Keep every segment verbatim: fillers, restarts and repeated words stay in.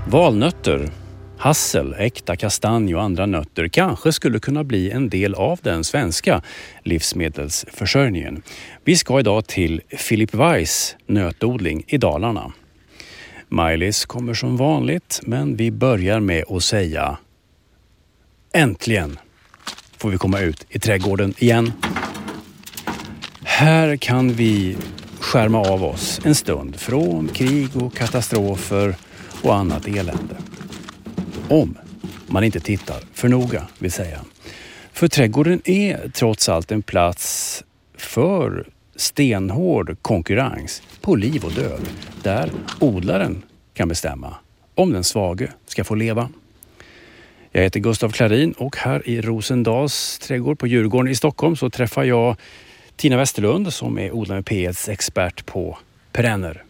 Valnötter, hassel, äkta kastanj och andra nötter kanske skulle kunna bli en del av den svenska livsmedelsförsörjningen. Vi ska idag till Philip Weiss nötodling i Dalarna. Maj-Lis kommer som vanligt, men vi börjar med att säga äntligen får vi komma ut i trädgården igen. Här kan vi skärma av oss en stund från krig och katastrofer och annat elände. Om man inte tittar för noga, vill säga. För trädgården är trots allt en plats för stenhård konkurrens på liv och död. Där odlaren kan bestämma om den svage ska få leva. Jag heter Gustav Klarin och här i Rosendals trädgård på Djurgården i Stockholm så träffar jag Tina Westerlund som är Odla med P Et:s expert på perenner.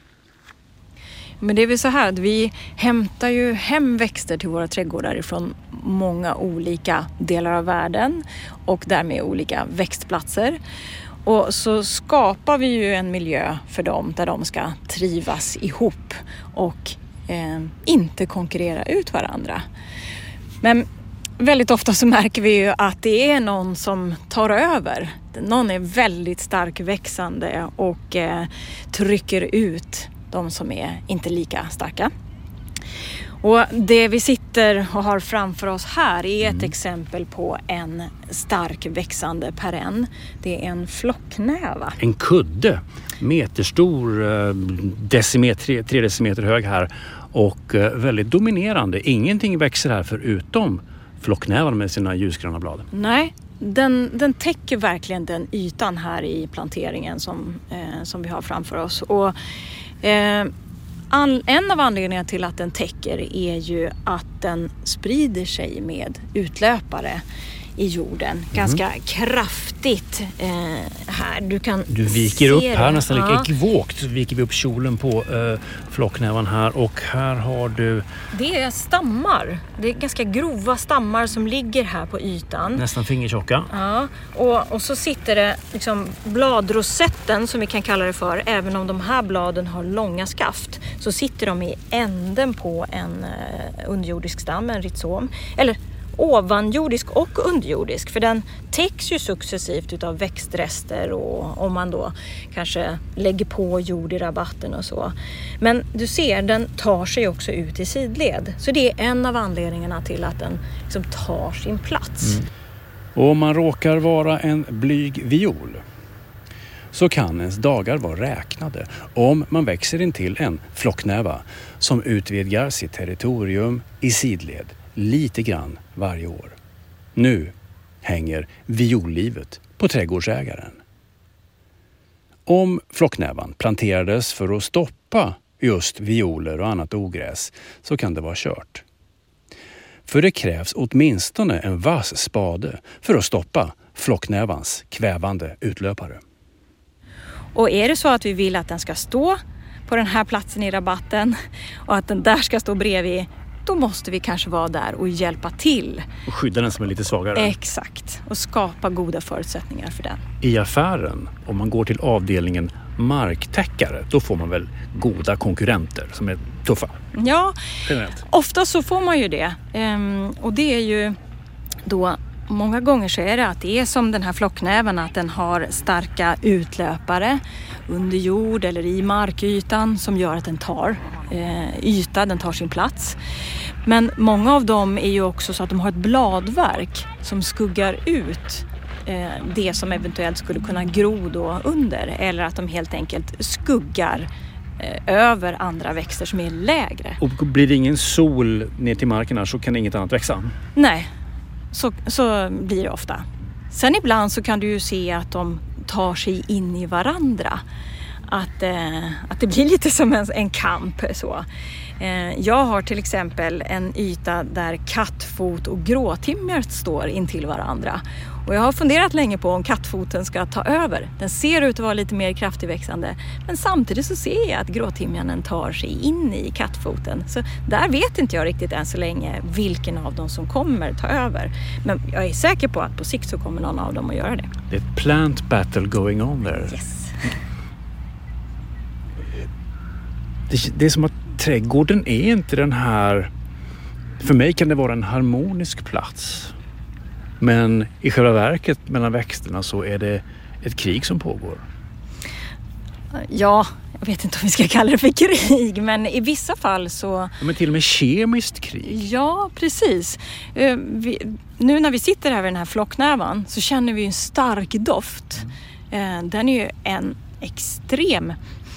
Men det är väl så här att vi hämtar ju hem växter till våra trädgårdar från många olika delar av världen och därmed olika växtplatser. Och så skapar vi ju en miljö för dem där de ska trivas ihop och eh, inte konkurrera ut varandra. Men väldigt ofta så märker vi ju att det är någon som tar över. Någon är väldigt stark växande och eh, trycker ut de som är inte lika starka. Och det vi sitter och har framför oss här är ett mm. exempel på en stark växande perenn. Det är en flocknäva. En kudde, meterstor, decimeter, tre decimeter hög här och väldigt dominerande. Ingenting växer här förutom flocknävan med sina ljusgröna blad. Nej, den, den täcker verkligen den ytan här i planteringen som, eh, som vi har framför oss. Och eh, All, en av anledningarna till att den täcker är ju att den sprider sig med utlöpare i jorden. Mm. Ganska kraftigt eh, här. Du kan Du viker upp här det. nästan ja. lika vågt. Så viker vi upp kjolen på eh, flocknävan här och här har du... Det är stammar. Det är ganska grova stammar som ligger här på ytan. Nästan fingertjocka. Ja, och, och så sitter det liksom bladrosetten som vi kan kalla det för. Även om de här bladen har långa skaft så sitter de i änden på en eh, underjordisk stam, en rhizom. Eller ovanjordisk och underjordisk, för den täcks ju successivt utav växtrester och om man då kanske lägger på jord i rabatten och så. Men du ser, den tar sig också ut i sidled. Så det är en av anledningarna till att den liksom tar sin plats. Mm. Och om man råkar vara en blyg viol så kan ens dagar vara räknade om man växer in till en flocknäva som utvidgar sitt territorium i sidled lite grann varje år. Nu hänger viollivet på trädgårdsägaren. Om flocknävan planterades för att stoppa just violer och annat ogräs så kan det vara kört. För det krävs åtminstone en vass spade för att stoppa flocknävans kvävande utlöpare. Och är det så att vi vill att den ska stå på den här platsen i rabatten och att den där ska stå bredvid, då måste vi kanske vara där och hjälpa till. Och skydda den som är lite svagare. Exakt. Och skapa goda förutsättningar för den. I affären, om man går till avdelningen marktäckare, då får man väl goda konkurrenter som är tuffa? Ja, generellt. Ofta så får man ju det. Ehm, och det är ju då, många gånger så är det att det är som den här flocknäven, att den har starka utlöpare under jord eller i markytan som gör att den tar eh, yta, den tar sin plats. Men många av dem är ju också så att de har ett bladverk som skuggar ut eh, det som eventuellt skulle kunna gro då under, eller att de helt enkelt skuggar eh, över andra växter som är lägre. Och blir det ingen sol ner till marken här så kan inget annat växa? Nej, så, så blir det ofta. Sen ibland så kan du ju se att de tar sig in i varandra. Att, eh, att det blir lite som en, en kamp. Så. Eh, jag har till exempel en yta där kattfot och gråtimmer står intill varandra. Och jag har funderat länge på om kattfoten ska ta över. Den ser ut att vara lite mer kraftigväxande. Men samtidigt så ser jag att gråtimjanen tar sig in i kattfoten. Så där vet inte jag riktigt än så länge vilken av dem som kommer ta över. Men jag är säker på att på sikt så kommer någon av dem att göra det. Det är ett plant battle going on there. Yes. Det, det är som att trädgården är inte den här... För mig kan det vara en harmonisk plats. Men i själva verket mellan växterna så är det ett krig som pågår. Ja, jag vet inte om vi ska kalla det för krig, men i vissa fall så... Ja, men till och med kemiskt krig. Ja, precis. Uh, vi, nu när vi sitter här vid den här flocknävan så känner vi en stark doft. Uh, den är ju en extrem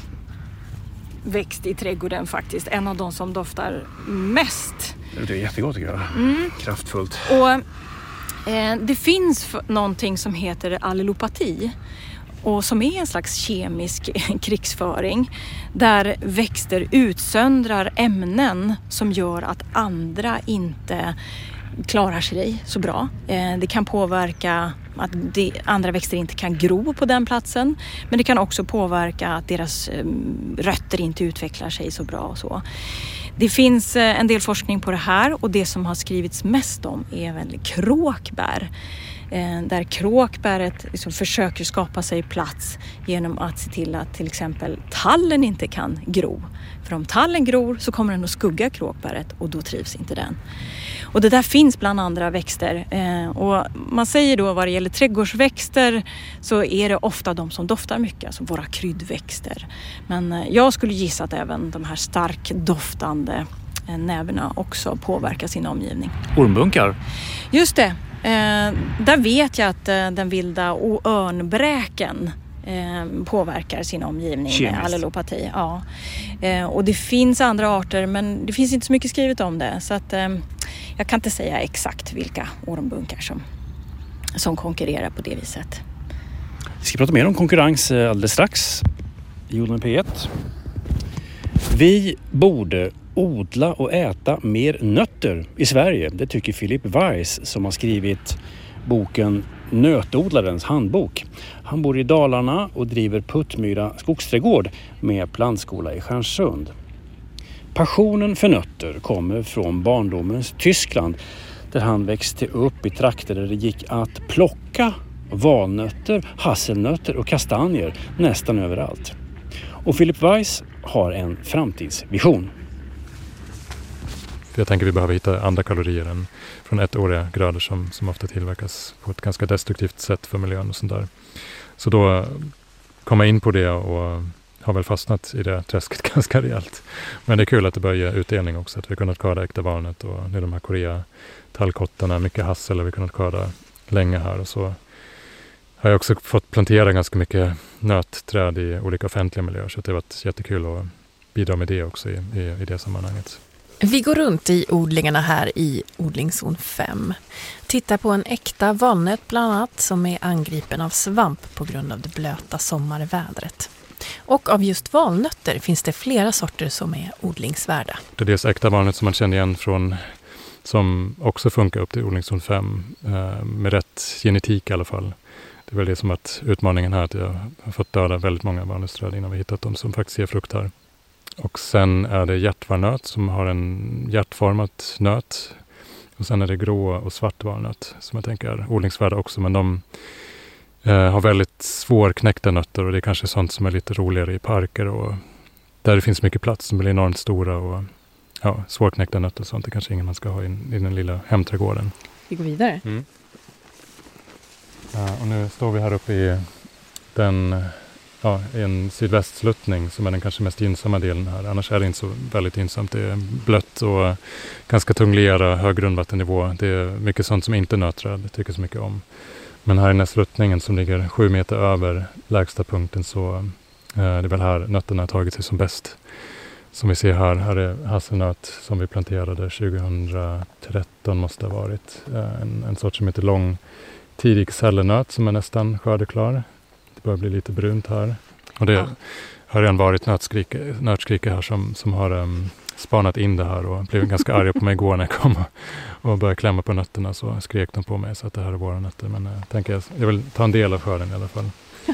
växt i trädgården faktiskt. En av de som doftar mest. Det är jättegott tycker jag. Mm. Kraftfullt. Och eh, det finns f- någonting som heter allelopati. Och som är en slags kemisk krigsföring där växter utsöndrar ämnen som gör att andra inte klarar sig så bra. Det kan påverka att de andra växter inte kan gro på den platsen, men det kan också påverka att deras rötter inte utvecklar sig så bra och så. Det finns en del forskning på det här och det som har skrivits mest om är väl kråkbär. Där kråkbäret liksom försöker skapa sig plats genom att se till att till exempel tallen inte kan gro. För om tallen gror så kommer den att skugga kråkbäret och då trivs inte den. Och det där finns bland andra växter. Och man säger då vad det gäller trädgårdsväxter så är det ofta de som doftar mycket, alltså våra kryddväxter. Men jag skulle gissa att även de här starkt doftande näverna också påverkar sin omgivning. Ormbunkar? Just det. Eh, där vet jag att eh, den vilda örnbräken eh, påverkar sin omgivning Kemiskt. Med allelopati. Ja. Eh, och det finns andra arter men det finns inte så mycket skrivet om det. Så att, eh, jag kan inte säga exakt vilka ormbunkar som, som konkurrerar på det viset. Vi ska prata mer om konkurrens alldeles strax i Odling P ett. Vi borde odla och äta mer nötter i Sverige. Det tycker Philip Weiss som har skrivit boken Nötodlarens handbok. Han bor i Dalarna och driver Puttmyra skogsträdgård med plantskola i Stjärnsund. Passionen för nötter kommer från barndomens Tyskland där han växte upp i trakter där det gick att plocka valnötter, hasselnötter och kastanjer nästan överallt. Och Philip Weiss har en framtidsvision. Jag tänker att vi behöver hitta andra kalorier än från ettåriga grödor som, som ofta tillverkas på ett ganska destruktivt sätt för miljön och sånt där. Så då kom jag in på det och har väl fastnat i det träsket ganska rejält. Men det är kul att det börjar ge utdelning också, att vi har kunnat skörda äkta barnet och nu de här Korea-tallkottarna, mycket hassel har vi kunnat skörda länge här och så har jag också fått plantera ganska mycket nötträd i olika offentliga miljöer så det har varit jättekul att bidra med det också i, i, i det sammanhanget. Vi går runt i odlingarna här i odlingszon fem. Tittar på en äkta valnöt bland annat som är angripen av svamp på grund av det blöta sommarvädret. Och av just valnötter finns det flera sorter som är odlingsvärda. Det är dels äkta valnöt som man känner igen från som också funkar upp till odlingszon fem eh, med rätt genetik i alla fall. Det är väl det som att utmaningen här att jag har fått döda väldigt många valnötsträd innan vi hittat dem som faktiskt ger frukt här. Och sen är det hjärtvalnöt som har en hjärtformat nöt. Och sen är det grå och svart valnöt som jag tänker är odlingsvärda också. Men de eh, har väldigt svårknäckta nötter och det är kanske sånt som är lite roligare i parker. Och där det finns mycket plats som blir enormt stora och ja, svårknäckta nötter och sånt. Det kanske ingen man ska ha i, i den lilla hemträdgården. Vi går vidare. Mm. Ja, och nu står vi här uppe i den... Ja, en sydvästsluttning som är den kanske mest gynnsamma delen här. Annars är det inte så väldigt gynnsamt. Det är blött och ganska tung lera, hög grundvattennivå. Det är mycket sånt som inte nötträd tycker så mycket om. Men här i den här sluttningen som ligger sju meter över lägsta punkten så eh, det är väl här nötterna har tagit sig som bäst. Som vi ser här, här är hasselnöt som vi planterade tjugohundratretton måste ha varit. Eh, en, en sort som heter lång tidig sällenöt som är nästan skördeklar. Det börjar bli lite brunt här. Och det ja. har redan varit nötskrike, nötskrike här som, som har um, spanat in det här och blev ganska arga på mig igår när jag kom och, och började klämma på nötterna så skrek de på mig så att det här är våra nötter. Men jag tänker jag, jag vill ta en del av skörden i alla fall.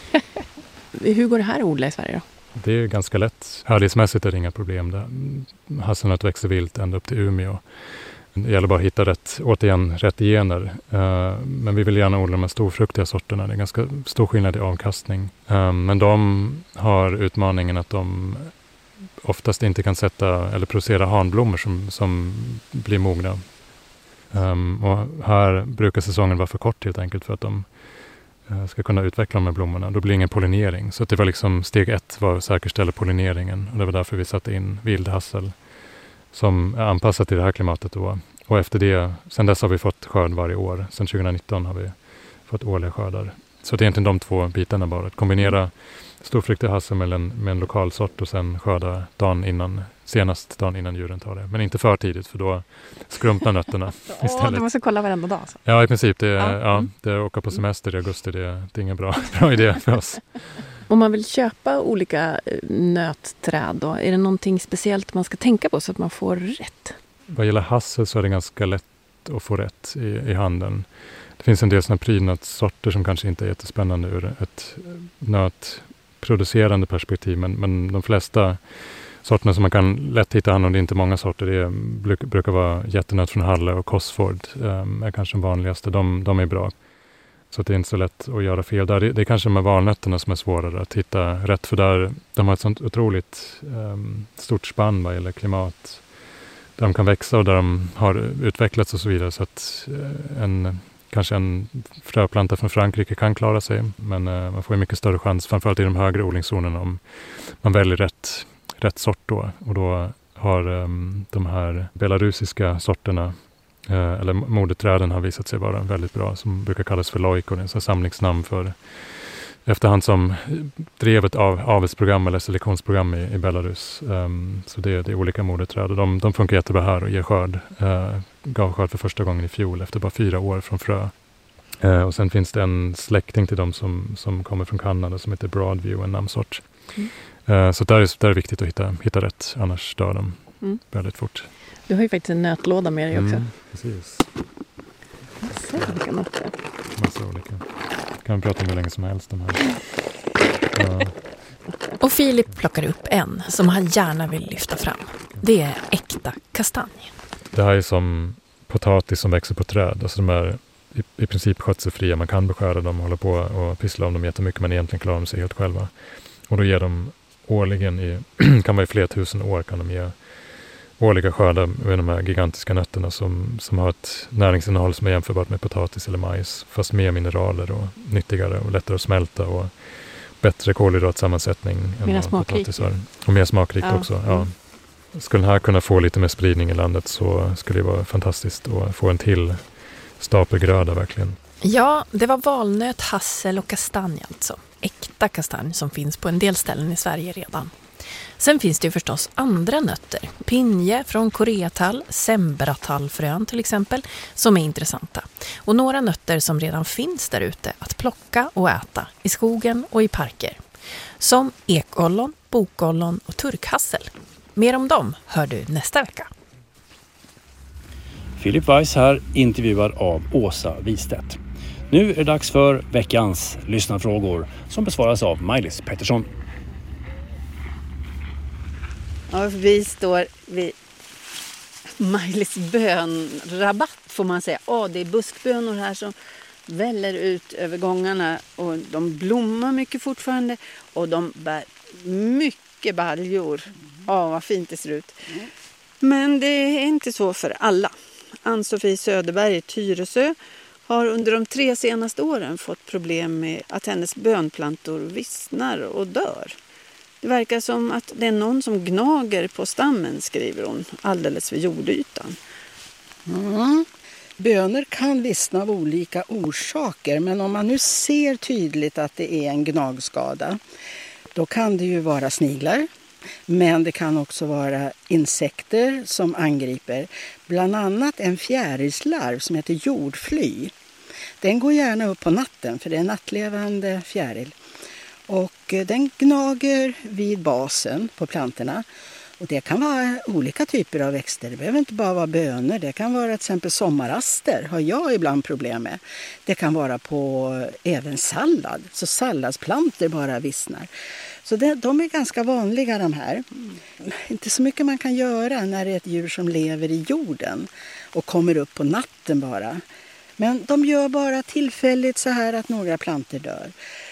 Hur går det här att odla i Sverige då? Det är ganska lätt. Härdighetsmässigt är det inga problem. Hasselnöt växer vilt ända upp till Umeå. Det gäller bara att hitta rätt, återigen, rätt gener. Uh, men vi vill gärna odla de här storfruktiga sorterna. Det är ganska stor skillnad i avkastning. Uh, men de har utmaningen att de oftast inte kan sätta eller producera hanblommor som, som blir mogna. Um, och här brukar säsongen vara för kort helt enkelt för att de uh, ska kunna utveckla de här blommorna. Då blir det ingen pollinering. Så det var liksom steg ett var att säkerställa pollineringen. Och det var därför vi satte in vildhassel som är anpassat till det här klimatet då. Och efter det, sen dess har vi fått skörd varje år. Sen tjugonitton har vi fått årliga skördar. Så det är egentligen de två bitarna bara. Att kombinera storfruktig hassel med en, med en lokal sort och sen skörda dagen innan, senast dagen innan djuren tar det. Men inte för tidigt för då skrumpnar nötterna istället. Åh, du måste kolla varenda dag. Så. Ja, i princip. Det är, Ja. ja, Mm. det är att åka på semester i augusti. Det, är- det är ingen bra, bra idé för oss. Om man vill köpa olika eh, nötträd då, är det någonting speciellt man ska tänka på så att man får rätt? Vad gäller hassel så är det ganska lätt att få rätt i, i handeln. Det finns en del sådana prydnadssorter som kanske inte är jättespännande ur ett nötproducerande perspektiv. Men, men de flesta sorterna som man kan lätt hitta hand om, det är inte många sorter. Det är, bruk, brukar vara jättenöt från Halle och Cosford um, är kanske de vanligaste. De, de är bra. Så det är inte så lätt att göra fel där. Det, det är kanske de här valnötterna som är svårare att hitta rätt. För där de har ett sånt otroligt um, stort spann vad gäller klimat. Där de kan växa och där de har utvecklats och så vidare. Så att uh, en, kanske en fröplanta från Frankrike kan klara sig. Men uh, man får ju mycket större chans, framförallt i de högre odlingszonerna, om man väljer rätt, rätt sort då. Och då har um, de här belarusiska sorterna, uh, eller modeträden har visat sig vara väldigt bra. Som brukar kallas för lojkor. Det är ett samlingsnamn för efterhand som drev ett av, avelsprogram eller selektionsprogram i, i Belarus. Um, så det, det är olika modeträd. Och de, de funkar jättebra här och ger skörd. Uh, gav skörd för första gången i fjol efter bara fyra år från frö. Uh, och sen finns det en släkting till dem som, som kommer från Kanada som heter Broadview, en namnsort. Mm. Uh, så där är, där är viktigt att hitta, hitta rätt, annars dör de mm. väldigt fort. Du har ju faktiskt en nötlåda med dig också. Mm, precis. Massa olika nötter. Massa olika. Kan vi prata om hur länge som helst de här. Ja. Och Filip plockar upp en som han gärna vill lyfta fram. Det är äkta kastanj. Det här är som potatis som växer på träd. Alltså de är i, i princip skötselfria. Man kan beskära dem och hålla på och pyssla om dem jättemycket, men egentligen klarar de sig helt själva. Och då ger de årligen, i, kan vara i flera tusen år, kan de ge årliga skördar med de här gigantiska nötterna som, som har ett näringsinnehåll som är jämförbart med potatis eller majs. Fast mer mineraler och nyttigare och lättare att smälta och bättre kolhydratsammansättning än vad potatis har. Och mer smakrikt ja. också. Ja. Skulle den här kunna få lite mer spridning i landet så skulle det vara fantastiskt att få en till stapelgröda verkligen. Ja, det var valnöt, hassel och kastanj alltså. Äkta kastanj som finns på en del ställen i Sverige redan. Sen finns det ju förstås andra nötter. Pinje från koreatall, sembratallfrön till exempel, som är intressanta. Och några nötter som redan finns där ute att plocka och äta i skogen och i parker. Som ekollon, bokollon och turkhassel. Mer om dem hör du nästa vecka. Filip Weiss här, intervjuad av Åsa Wistedt. Nu är det dags för veckans lyssnarfrågor som besvaras av Maj-Lis Pettersson. Ja, vi står vid Maj-Lis bönrabatt får man säga. Åh, det är buskbönor här som väller ut över gångarna och de blommar mycket fortfarande och de bär mycket baljor. Ja, vad fint det ser ut. Men det är inte så för alla. Ann-Sofie Söderberg i Tyresö har under de tre senaste åren fått problem med att hennes bönplantor vissnar och dör. Det verkar som att det är någon som gnager på stammen, skriver hon, alldeles vid jordytan. Mm. Bönor kan vissna av olika orsaker, men om man nu ser tydligt att det är en gnagskada, då kan det ju vara sniglar. Men det kan också vara insekter som angriper, bland annat en fjärilslarv som heter jordfly. Den går gärna upp på natten för det är en nattlevande fjäril. Och den gnager vid basen på plantorna. Och det kan vara olika typer av växter. Det behöver inte bara vara bönor. Det kan vara till exempel sommaraster har jag ibland problem med. Det kan vara på även sallad. Så salladsplantor bara vissnar. Så det, de är ganska vanliga de här. Mm. Inte så mycket man kan göra när det är ett djur som lever i jorden. Och kommer upp på natten bara. Men de gör bara tillfälligt så här att några plantor dör.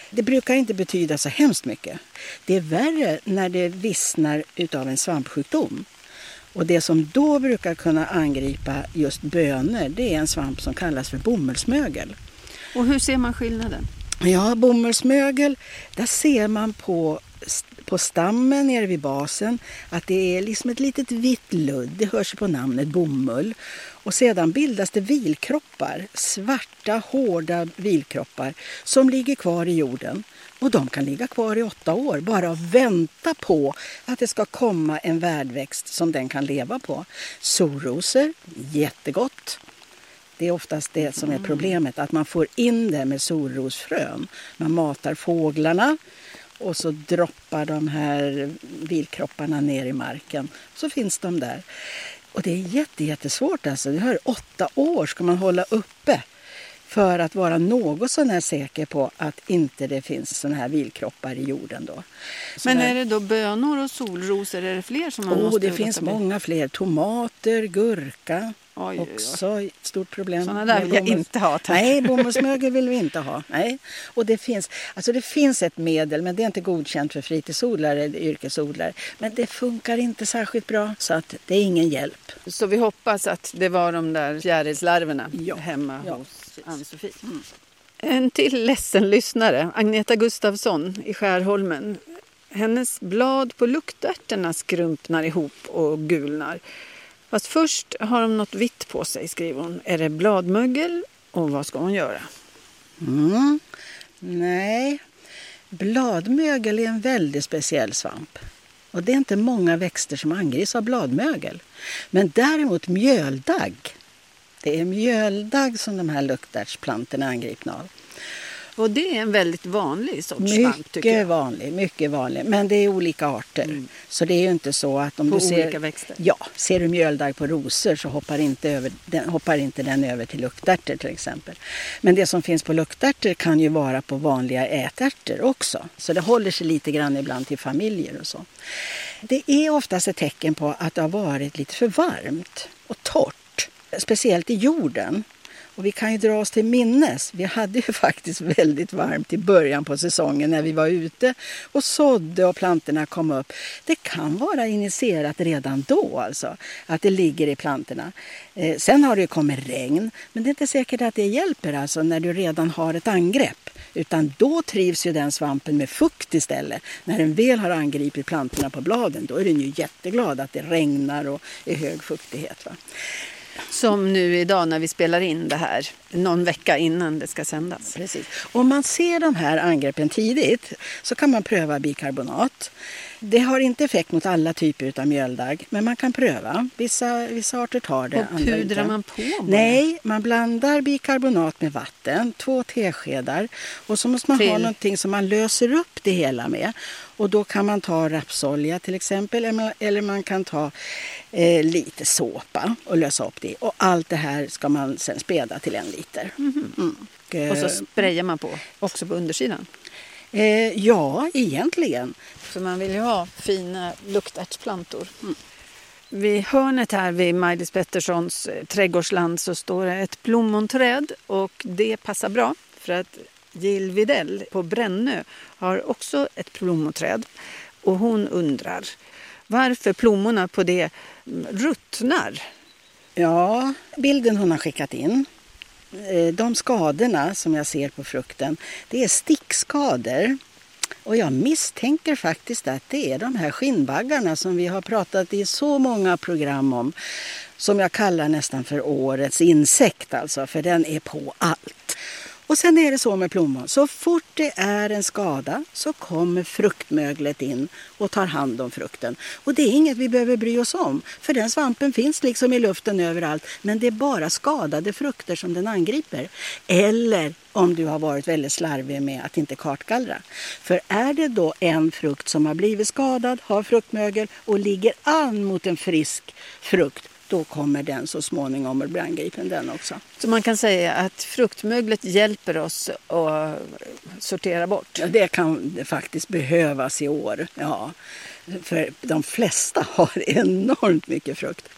Det brukar inte betyda så hemskt mycket. Det är värre när det vissnar utav en svampsjukdom. Och det som då brukar kunna angripa just bönor, det är en svamp som kallas för bomullsmögel. Och hur ser man skillnaden? Ja, bomullsmögel, där ser man på, på stammen nere vid basen att det är liksom ett litet vitt ludd, det hörs på namnet bomull. Och sedan bildas det vilkroppar, svarta hårda vilkroppar som ligger kvar i jorden. Och de kan ligga kvar i åtta år, bara och vänta på att det ska komma en värdväxt som den kan leva på. Solrosor, jättegott. Det är oftast det som är problemet, att man får in det med solrosfrön. Man matar fåglarna och så droppar de här vilkropparna ner i marken. Så finns de där. Och det är jätte, jättesvårt alltså. Det här åtta år ska man hålla uppe för att vara något sån här säker på att inte det finns såna här vilkroppar i jorden då. Så Men här... är det då bönor och solrosor? Är det fler som man oh, måste... det finns många fler. Tomater, gurka. Oj, oj, oj. Också ett stort problem. Sådana där vill jag bomull... inte ha. Tack. Nej, bomullsmögel vill vi inte ha. Nej. Och det finns, alltså det finns ett medel, men det är inte godkänt för fritidsodlare eller yrkesodlare. Men det funkar inte särskilt bra, så att det är ingen hjälp. Så vi hoppas att det var de där fjärilslarverna Ja. hemma Ja, hos Ann-Sofie. Mm. En till ledsen lyssnare, Agneta Gustafsson i Skärholmen. Hennes blad på luktärterna skrumpnar ihop och gulnar. Fast först har de något vitt på sig, skriver hon. Är det bladmögel och vad ska hon göra? Mm. Nej, bladmögel är en väldigt speciell svamp. Och det är inte många växter som angrips av bladmögel. Men däremot mjöldagg. Det är mjöldagg som de här luktärtsplantorna är angripna av. Och det är en väldigt vanlig sorts svamp, tycker Mycket jag. vanlig, mycket vanlig. Men det är olika arter. Mm. Så det är ju inte så att om På du ser... olika växter? Ja, ser du mjöldagg på rosor så hoppar inte, över, den, hoppar inte den över till luktärter till exempel. Men det som finns på luktärter kan ju vara på vanliga ätärter också. Så det håller sig lite grann ibland till familjer och så. Det är oftast ett tecken på att det har varit lite för varmt och torrt. Speciellt i jorden. Och vi kan ju dra oss till minnes. Vi hade ju faktiskt väldigt varmt i början på säsongen när vi var ute och sådde och plantorna kom upp. Det kan vara initierat redan då alltså, att det ligger i plantorna. Eh, sen har det ju kommit regn, men det är inte säkert att det hjälper alltså när du redan har ett angrepp. Utan då trivs ju den svampen med fukt istället. När den väl har angripit plantorna på bladen, då är den ju jätteglad att det regnar och är hög fuktighet, va? Som nu idag när vi spelar in det här, någon vecka innan det ska sändas. Precis. Om man ser de här angreppen tidigt så kan man pröva bikarbonat. Det har inte effekt mot alla typer av mjöldagg, men man kan pröva. Vissa, vissa arter tar det. Och pudrar man på? Bara? Nej, man blandar bikarbonat med vatten, två teskedar. Och så måste man till... ha någonting som man löser upp det hela med. Och då kan man ta rapsolja till exempel, eller man kan ta eh, lite såpa och lösa upp det. Och allt det här ska man sen späda till en liter. Mm-hmm. Mm. Och, och så sprayar man på, också på undersidan? Eh, ja, egentligen. För man vill ju ha fina luktärtsplantor. Mm. Vid hörnet här vid Maj-Lis Petterssons trädgårdsland så står det ett plommonträd och det passar bra för att Jill Widell på Brännö har också ett plommonträd och hon undrar varför plommorna på det ruttnar. Ja, bilden hon har skickat in. De skadorna som jag ser på frukten, det är stickskador. Och jag misstänker faktiskt att det är de här skinnbaggarna som vi har pratat i så många program om. Som jag kallar nästan för årets insekt alltså, för den är på allt. Och sen är det så med plommon. Så fort det är en skada så kommer fruktmöglet in och tar hand om frukten. Och det är inget vi behöver bry oss om. För den svampen finns liksom i luften överallt. Men det är bara skadade frukter som den angriper. Eller om du har varit väldigt slarvig med att inte kartgallra. För är det då en frukt som har blivit skadad, har fruktmögel och ligger an mot en frisk frukt, då kommer den så småningom att bli angripen den också. Så man kan säga att fruktmöglet hjälper oss att sortera bort? Ja, det kan det faktiskt behövas i år. Ja, för de flesta har enormt mycket frukt.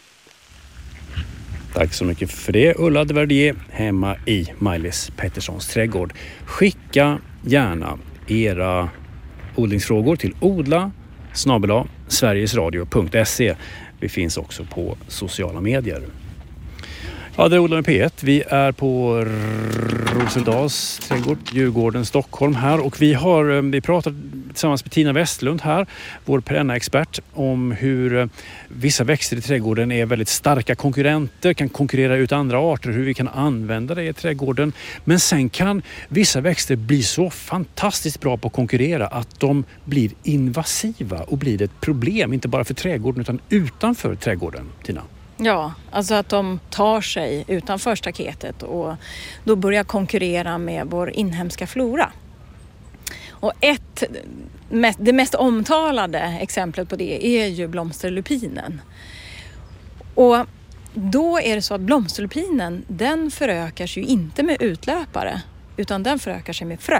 Tack så mycket för det, Ulla de Verdier hemma i Maj-Lis Petterssons trädgård. Skicka gärna era odlingsfrågor till odla snabel-a sverigesradio punkt se. Vi finns också på sociala medier. Ja, det är Odlarna P ett. Vi är på Rosendals trädgård, Djurgården, Stockholm här. Och vi har vi pratat tillsammans med Tina Westlund här, vår perenna expert, om hur vissa växter i trädgården är väldigt starka konkurrenter, kan konkurrera ut andra arter, hur vi kan använda det i trädgården. Men sen kan vissa växter bli så fantastiskt bra på att konkurrera att de blir invasiva och blir ett problem, inte bara för trädgården utan utanför trädgården, Tina. Ja, alltså att de tar sig utanför staketet och då börjar konkurrera med vår inhemska flora. Och ett, det mest omtalade exemplet på det är ju blomsterlupinen. Och då är det så att blomsterlupinen, den förökar sig ju inte med utlöpare utan den förökar sig med frö.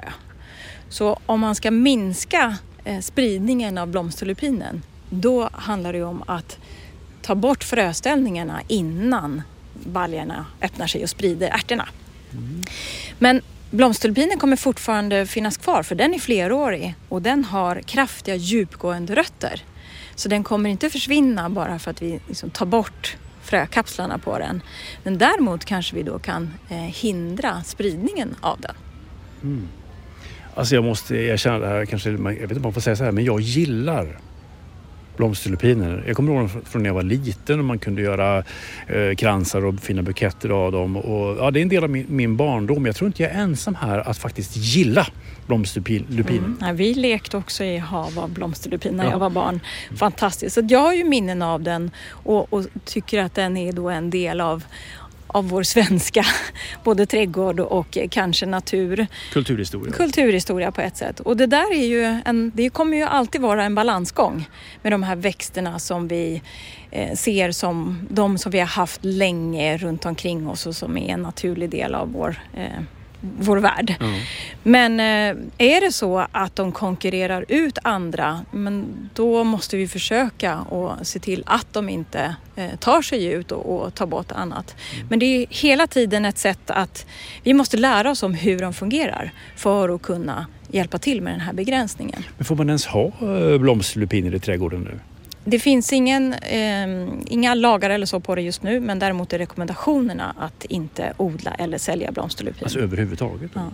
Så om man ska minska spridningen av blomsterlupinen, då handlar det om att ta bort fröställningarna innan baljorna öppnar sig och sprider ärtorna. Mm. Men blomsterlupinen kommer fortfarande finnas kvar för den är flerårig och den har kraftiga djupgående rötter. Så den kommer inte försvinna bara för att vi liksom tar bort frökapslarna på den. Men däremot kanske vi då kan eh, hindra spridningen av den. Mm. Alltså jag måste erkänna det här, kanske, jag vet inte om man får säga så här, men jag gillar blomsterlupiner. Jag kommer ihåg från när jag var liten och man kunde göra eh, kransar och fina buketter av dem. Och, ja, det är en del av min, min barndom. Jag tror inte jag är ensam här att faktiskt gilla blomsterlupiner. Mm. Ja, vi lekte också i hav av blomsterlupin när ja. jag var barn. Fantastiskt. Så jag har ju minnen av den och, och tycker att den är då en del av av vår svenska, både trädgård och kanske natur. Kulturhistoria. Kulturhistoria på ett sätt. Och det där är ju en, det kommer ju alltid vara en balansgång med de här växterna som vi eh, ser som de som vi har haft länge runt omkring oss och som är en naturlig del av vår eh, vår värld. Mm. Men eh, är det så att de konkurrerar ut andra, men då måste vi försöka och se till att de inte eh, tar sig ut och, och tar bort annat. Mm. Men det är hela tiden ett sätt att vi måste lära oss om hur de fungerar för att kunna hjälpa till med den här begränsningen. Men får man ens ha eh, blomsterlupiner i trädgården nu? Det finns ingen, eh, inga lagar eller så på det just nu, men däremot är rekommendationerna att inte odla eller sälja blomsterlupin. Alltså överhuvudtaget? Ja.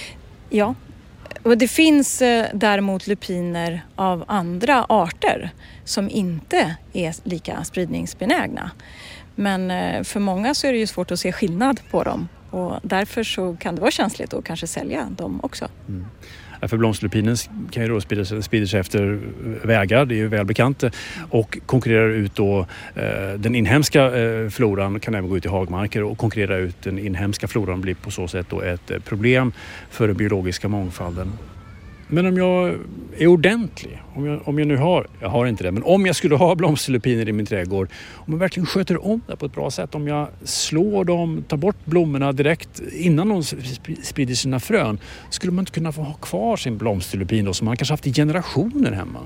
ja. Och det finns eh, däremot lupiner av andra arter som inte är lika spridningsbenägna. Men eh, för många så är det ju svårt att se skillnad på dem och därför så kan det vara känsligt att kanske sälja dem också. Mm. För blomsterlupinen kan ju då sprida sig, sprida sig efter vägar, det är ju välbekant, och konkurrerar ut då eh, den inhemska eh, floran, kan även gå ut i hagmarker och konkurrera ut den inhemska floran blir på så sätt då ett eh, problem för den biologiska mångfalden. Men om jag är ordentlig, om jag, om jag nu har, jag har inte det, men om jag skulle ha blomsterlupiner i min trädgård, om jag verkligen sköter om det på ett bra sätt, om jag slår dem, tar bort blommorna direkt innan de sprider sina frön, skulle man inte kunna få ha kvar sin blomsterlupin då, som man kanske haft i generationer hemma?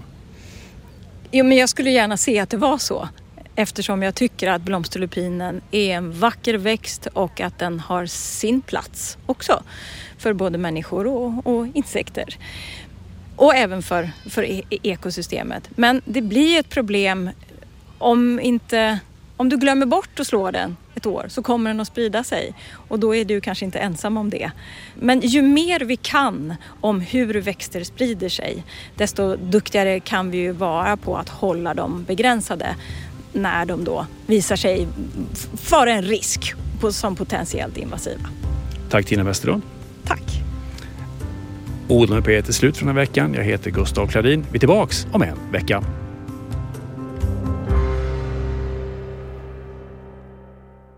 Jo, men jag skulle gärna se att det var så. Eftersom jag tycker att blomsterlupinen är en vacker växt och att den har sin plats också för både människor och, och insekter. Och även för, för e- ekosystemet. Men det blir ett problem om, inte, om du glömmer bort att slå den ett år så kommer den att sprida sig. Och då är du kanske inte ensam om det. Men ju mer vi kan om hur växter sprider sig, desto duktigare kan vi ju vara på att hålla dem begränsade när de då visar sig för en risk som potentiellt invasiva. Tack Tina Westlund. Tack. Odlarna P ett är slut för den här veckan. Jag heter Gustav Klarin. Vi är tillbaks om en vecka.